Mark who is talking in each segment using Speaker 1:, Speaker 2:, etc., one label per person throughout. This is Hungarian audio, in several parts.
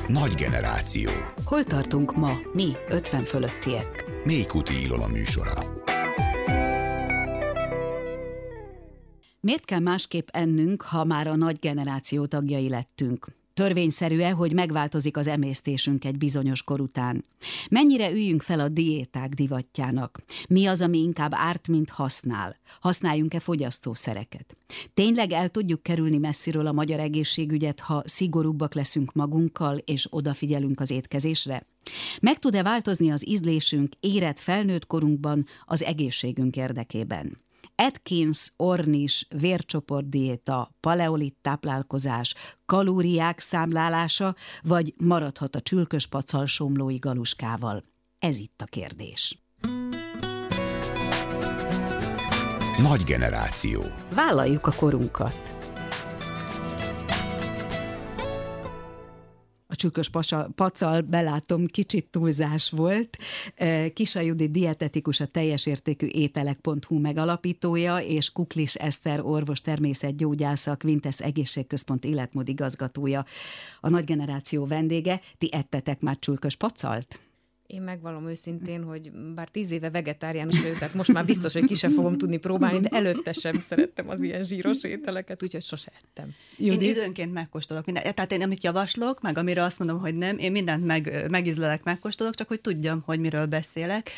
Speaker 1: Nagy generáció.
Speaker 2: Hol tartunk ma, mi 50 fölöttiek?
Speaker 1: Mélykuti Ilona műsora.
Speaker 2: Miért kell másképp ennünk, ha már a nagy generáció tagjai lettünk? Törvényszerű-e, hogy megváltozik az emésztésünk egy bizonyos kor után? Mennyire üljünk fel a diéták divatjának? Mi az, ami inkább árt, mint használ? Használjunk-e fogyasztószereket? Tényleg el tudjuk kerülni messziről a magyar egészségügyet, ha szigorúbbak leszünk magunkkal, és odafigyelünk az étkezésre? Meg tud-e változni az ízlésünk érett felnőtt korunkban az egészségünk érdekében? Atkins-Ornish vércsoportdiéta, paleolit táplálkozás, kalóriák számlálása, vagy maradhat a csülkös pacal somlói galuskával? Ez itt a kérdés.
Speaker 1: Nagy generáció.
Speaker 2: Vállaljuk a korunkat. A csülkös pacal, belátom, kicsit túlzás volt. Kisa Judit dietetikus, a teljesértékű ételek.hu megalapítója, és Kuklis Eszter orvos természetgyógyásza, a Quintesz egészségközpont életmód igazgatója, a nagy generáció vendége. Ti ettetek már csülkös pacalt?
Speaker 3: Én megvallom őszintén, hogy bár 10 éve vegetáriánus vagyok, tehát most már biztos, hogy ki sem fogom tudni próbálni, de előtte sem szerettem az ilyen zsíros ételeket, úgyhogy sose ettem.
Speaker 4: Én időnként megkóstolok mindent. Tehát én amit javaslok, meg amire azt mondom, hogy nem, én mindent megízlelek, megkóstolok, csak hogy tudjam, hogy miről beszélek.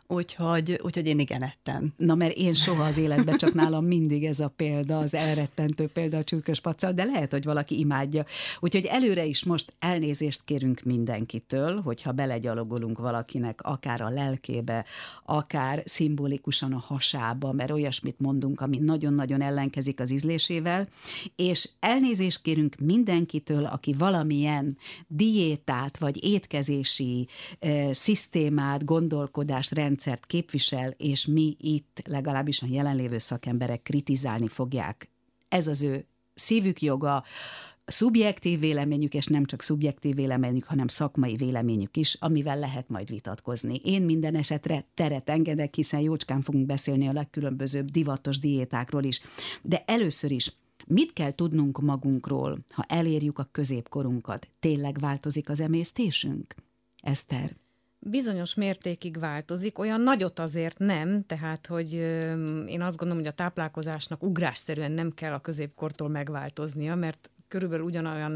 Speaker 4: Úgyhogy én igen ettem.
Speaker 2: Na, mert én soha az életben, csak nálam mindig ez a példa, az elrettentő példa a csülkös pacal, de lehet, hogy valaki imádja. Úgyhogy előre is most elnézést kérünk mindenkitől, hogyha belegyalogolunk valakinek akár a lelkébe, akár szimbolikusan a hasába, mert olyasmit mondunk, ami nagyon-nagyon ellenkezik az ízlésével, és elnézést kérünk mindenkitől, aki valamilyen diétát, vagy étkezési szisztémát, gondolkodást, rendszert képvisel, és mi itt, legalábbis a jelenlévő szakemberek kritizálni fogják. Ez az ő szívük joga, szubjektív véleményük, és nem csak szubjektív véleményük, hanem szakmai véleményük is, amivel lehet majd vitatkozni. Én minden esetre teret engedek, hiszen jócskán fogunk beszélni a legkülönbözőbb divatos diétákról is. De először is, mit kell tudnunk magunkról, ha elérjük a középkorunkat? Tényleg változik az emésztésünk? Eszter?
Speaker 3: Bizonyos mértékig változik, olyan nagyot azért nem, tehát, hogy én azt gondolom, hogy a táplálkozásnak ugrásszerűen nem kell a középkortól megváltoznia, mert körülbelül ugyanolyan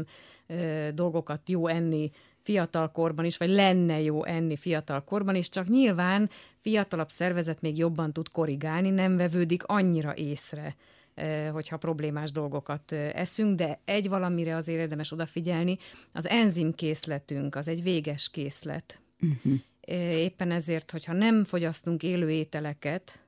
Speaker 3: dolgokat jó enni fiatalkorban is, vagy lenne jó enni fiatalkorban is, csak nyilván fiatalabb szervezet még jobban tud korrigálni, nem vevődik annyira észre, hogyha problémás dolgokat eszünk, de egy valamire azért érdemes odafigyelni, az enzimkészletünk az egy véges készlet. Uh-huh. Éppen ezért, hogyha nem fogyasztunk élő ételeket,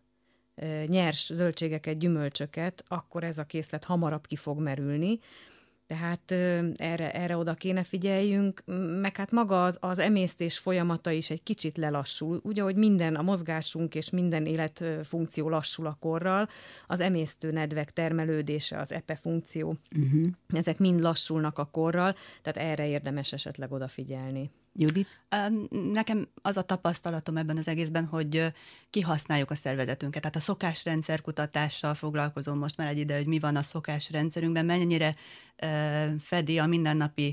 Speaker 3: nyers zöldségeket, gyümölcsöket, akkor ez a készlet hamarabb ki fog merülni. Tehát erre oda kéne figyeljünk, meg hát maga az emésztés folyamata is egy kicsit lelassul. Ugye, hogy minden a mozgásunk és minden életfunkció lassul a korral, az emésztőnedvek termelődése, az EPE funkció, ezek mind lassulnak a korral, tehát erre érdemes esetleg odafigyelni.
Speaker 2: Judit?
Speaker 4: Nekem az a tapasztalatom ebben az egészben, hogy kihasználjuk a szervezetünket. Tehát a szokásrendszer kutatással foglalkozom most már egy ide, hogy mi van a szokásrendszerünkben, mennyire fedi a mindennapi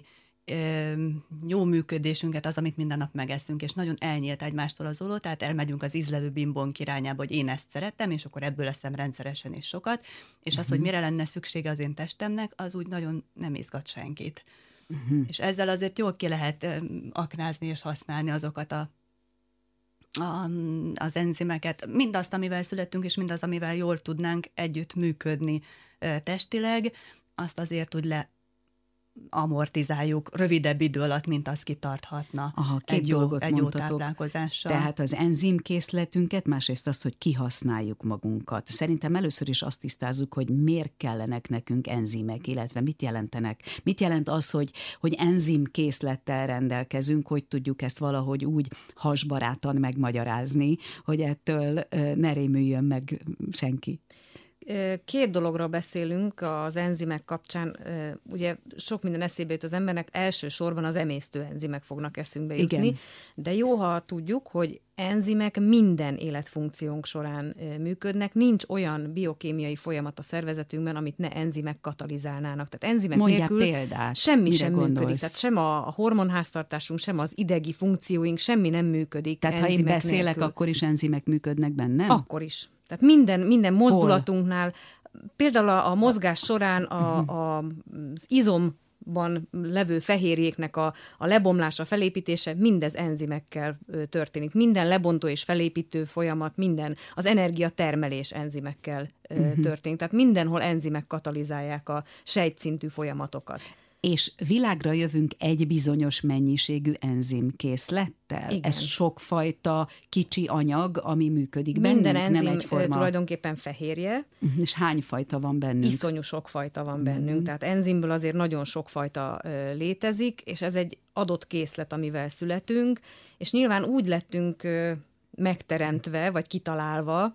Speaker 4: jó működésünket az, amit minden nap megeszünk, és nagyon elnyílt egymástól az olló, tehát elmegyünk az ízlelő bimbónk irányába, hogy én ezt szeretem, és akkor ebből leszem rendszeresen és sokat, és az, hogy mire lenne szüksége az én testemnek, az úgy nagyon nem izgat senkit. És ezzel azért jól ki lehet aknázni és használni azokat az enzimeket, mindazt, amivel születünk, és mindaz, amivel jól tudnánk együtt működni testileg, azt azért úgy amortizáljuk rövidebb idő alatt, mint az kitarthatna.
Speaker 2: Aha, egy jó
Speaker 4: táplálkozással.
Speaker 2: Tehát az enzimkészletünket, másrészt azt, hogy kihasználjuk magunkat. Szerintem először is azt tisztázzuk, hogy miért kellenek nekünk enzimek, illetve mit jelentenek. Mit jelent az, hogy enzimkészlettel rendelkezünk, hogy tudjuk ezt valahogy úgy hasbarátan megmagyarázni, hogy ettől ne rémüljön meg senki.
Speaker 3: Két dologról beszélünk az enzimek kapcsán. Ugye sok minden eszébe jut az embernek, elsősorban az emésztő enzimek fognak eszünkbe jutni. Igen. De jó, ha tudjuk, hogy enzimek minden életfunkciónk során működnek. Nincs olyan biokémiai folyamat a szervezetünkben, amit ne enzimek katalizálnának. Tehát enzimek nélkül semmi sem működik. Tehát sem a hormonháztartásunk, sem az idegi funkcióink, semmi nem működik.
Speaker 2: Tehát ha én beszélek, nélkül. Akkor is enzimek működnek bennem?
Speaker 3: Akkor is. Tehát minden mozdulatunknál, például a mozgás során az izomban levő fehérjéknek a lebomlása, felépítése, mindez enzimekkel történik. Minden lebontó és felépítő folyamat, minden, az energiatermelés enzimekkel történik. Tehát mindenhol enzimek katalizálják a sejtszintű folyamatokat.
Speaker 2: És világra jövünk egy bizonyos mennyiségű enzimkészlettel? Igen. Ez sokfajta kicsi anyag, ami működik bennünk,
Speaker 3: minden enzim
Speaker 2: nem egyforma.
Speaker 3: Tulajdonképpen fehérje.
Speaker 2: És hány fajta van bennünk?
Speaker 3: Iszonyú sok fajta van bennünk. Tehát enzimből azért nagyon sok fajta létezik, és ez egy adott készlet, amivel születünk, és nyilván úgy lettünk megteremtve, vagy kitalálva,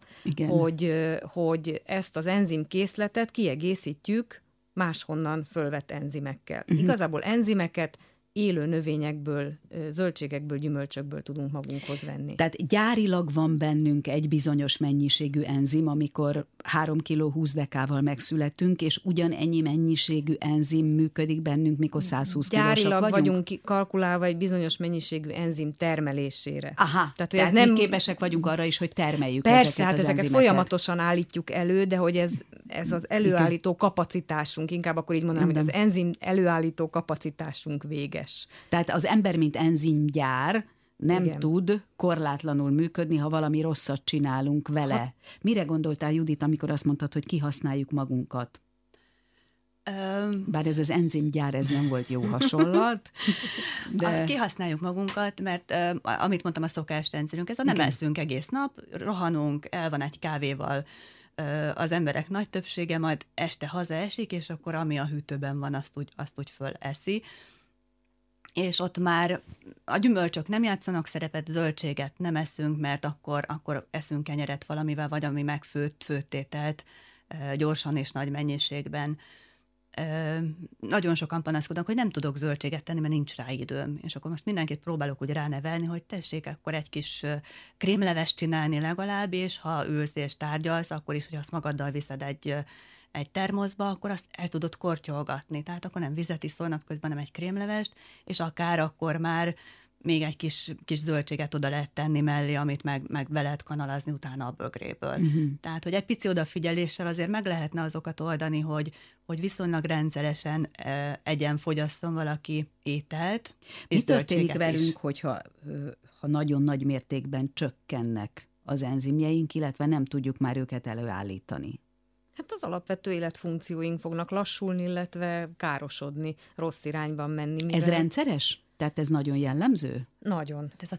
Speaker 3: hogy ezt az enzimkészletet kiegészítjük máshonnan fölvett enzimekkel. Igazából enzimeket élő növényekből, zöldségekből, gyümölcsökből tudunk magunkhoz venni.
Speaker 2: Tehát gyárilag van bennünk egy bizonyos mennyiségű enzim, amikor 3 kg 20 dekával megszületünk, és ugyanennyi mennyiségű enzim működik bennünk, mikor 120 kilósak
Speaker 3: gyárilag vagyunk kalkulálva egy bizonyos mennyiségű enzim termelésére.
Speaker 2: Aha, tehát mi képesek vagyunk arra is, hogy termeljük ezeket az enzimeket.
Speaker 3: Persze, ezeket folyamatosan állítjuk elő, de hogy ez az előállító kapacitásunk, inkább akkor így mondanám, hogy az enzim előállító kapacitásunk véges.
Speaker 2: Tehát az ember, mint enzimgyár, nem tud korlátlanul működni, ha valami rosszat csinálunk vele. Mire gondoltál, Judit, amikor azt mondtad, hogy kihasználjuk magunkat? Bár ez az enzimgyár, ez nem volt jó hasonlat.
Speaker 4: De... Kihasználjuk magunkat, mert amit mondtam, a szokásrendszerünk, ez a nem eszünk egész nap, rohanunk, el van egy kávéval, az emberek nagy többsége, majd este hazaesik, és akkor ami a hűtőben van, azt úgy föleszi. És ott már a gyümölcsök nem játszanak szerepet, zöldséget nem eszünk, mert akkor eszünk kenyeret valamivel, vagy ami főttételt gyorsan és nagy mennyiségben. Nagyon sokan panaszkodnak, hogy nem tudok zöldséget tenni, mert nincs rá időm. És akkor most mindenkit próbálok úgy ránevelni, hogy tessék akkor egy kis krémlevest csinálni legalább, és ha ülsz és tárgyalsz, akkor is, hogy azt magaddal viszed egy termoszba, akkor azt el tudod kortyolgatni. Tehát akkor nem vizet iszol napközben, hanem egy krémlevest, és akár akkor már még egy kis zöldséget oda lehet tenni mellé, amit meg be lehet kanalazni utána a bögréből. Tehát, hogy egy pici odafigyeléssel azért meg lehetne azokat oldani, hogy viszonylag rendszeresen egyen fogyasszon valaki ételt.
Speaker 2: Mi történik velünk, hogyha nagyon nagy mértékben csökkennek az enzimjeink, illetve nem tudjuk már őket előállítani?
Speaker 3: Hát az alapvető életfunkcióink fognak lassulni, illetve károsodni, rossz irányban menni.
Speaker 2: Ez rendszeres? Tehát ez nagyon jellemző?
Speaker 3: Nagyon. Ez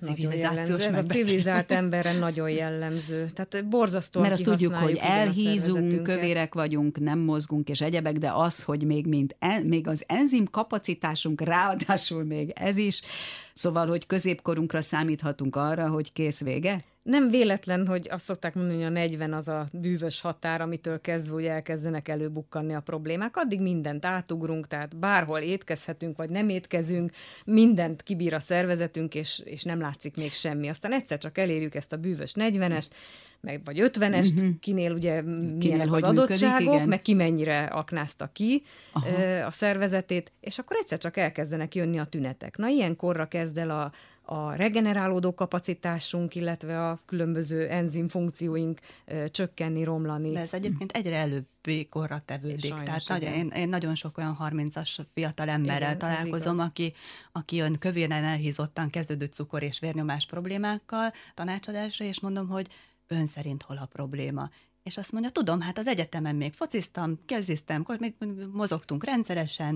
Speaker 3: a civilizált emberre nagyon jellemző. Tehát borzasztóan
Speaker 2: mert azt tudjuk, hogy elhízunk, kövérek vagyunk, nem mozgunk és egyebek, de az, hogy még az enzim kapacitásunk, ráadásul még ez is, szóval, hogy középkorunkra számíthatunk arra, hogy kész vége?
Speaker 3: Nem véletlen, hogy azt szokták mondani, hogy a 40 az a bűvös határ, amitől kezdve úgy elkezdenek előbukkanni a problémák. Addig mindent átugrunk, tehát bárhol étkezhetünk, vagy nem étkezünk, mindent kibír a szervezetünk, és nem látszik még semmi. Aztán egyszer csak elérjük ezt a bűvös 40-est, vagy 50-est, kinél ugye milyenek az adottságok, működik, meg ki mennyire aknázta ki a szervezetét, és akkor egyszer csak elkezdenek jönni a tünetek. Na, ilyenkorra kezd el a regenerálódó kapacitásunk, illetve a különböző enzimfunkcióink csökkenni, romlani.
Speaker 4: De ez egyébként egyre előbbi korra tevődik. Tehát én nagyon sok olyan 30-as fiatal emberrel találkozom, aki jön kövéren elhízottan kezdődő cukor- és vérnyomás problémákkal tanácsadásra, és mondom, hogy ön szerint hol a probléma? És azt mondja, tudom, hát az egyetemen még fociztam, keziztem, mozogtunk rendszeresen,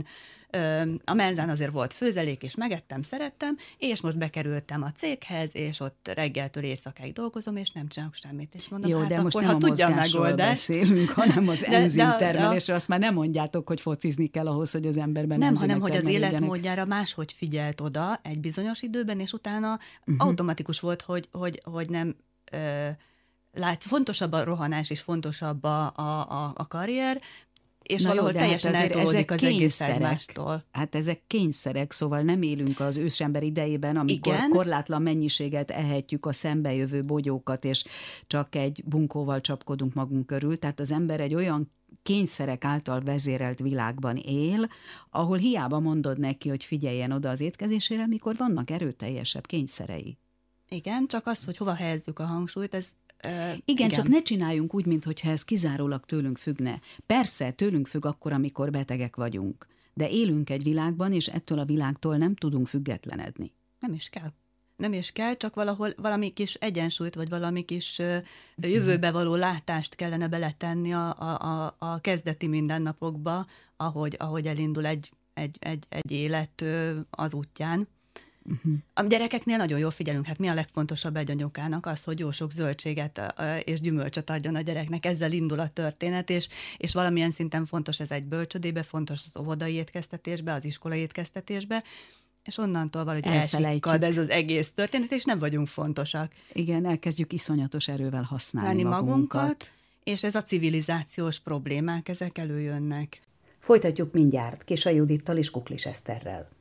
Speaker 4: a menzán azért volt főzelék, és megettem, szerettem, és most bekerültem a céghez, és ott reggeltől éjszakáig dolgozom, és nem csinálok semmit. És mondom,
Speaker 2: jó,
Speaker 4: hát
Speaker 2: de
Speaker 4: akkor,
Speaker 2: most nem a mozgásról beszélünk, hanem az enzimtermelésről. Azt már nem mondjátok, hogy focizni kell ahhoz, hogy az emberben
Speaker 4: nem, hanem hogy az életmódjára máshogy figyelt oda egy bizonyos időben, és utána automatikus volt, hogy nem fontosabb a rohanás, és fontosabb a karrier, és
Speaker 2: Na
Speaker 4: valahol
Speaker 2: jó,
Speaker 4: teljesen eltolódik az egész egymástól.
Speaker 2: Hát ezek kényszerek, szóval nem élünk az ősember idejében, amikor
Speaker 4: Igen.
Speaker 2: korlátlan mennyiséget ehetjük a szembejövő bogyókat, és csak egy bunkóval csapkodunk magunk körül. Tehát az ember egy olyan kényszerek által vezérelt világban él, ahol hiába mondod neki, hogy figyeljen oda az étkezésére, mikor vannak erőteljesebb kényszerei.
Speaker 4: Igen, csak az, hogy hova helyezzük a hangsúlyt, ez
Speaker 2: Igen, csak ne csináljunk úgy, mintha ez kizárólag tőlünk függne. Persze, tőlünk függ akkor, amikor betegek vagyunk, de élünk egy világban, és ettől a világtól nem tudunk függetlenedni.
Speaker 4: Nem is kell. Nem is kell, csak valahol valami kis egyensúlyt, vagy valami kis jövőbe való látást kellene beletenni a kezdeti mindennapokba, ahogy elindul egy élet az útján. A gyerekeknél nagyon jól figyelünk, hát mi a legfontosabb egy anyukának? Az, hogy jó sok zöldséget és gyümölcsöt adjon a gyereknek, ezzel indul a történet, és valamilyen szinten fontos ez egy bölcsödébe, fontos az óvodai étkeztetésbe, az iskolai étkeztetésbe, és onnantól valahogy elsikkad ez az egész történet, és nem vagyunk fontosak.
Speaker 2: Igen, elkezdjük iszonyatos erővel használni magunkat.
Speaker 4: És ez a civilizációs problémák, ezek előjönnek.
Speaker 5: Folytatjuk mindjárt Kisa Judittal és Kuklis Eszterrel.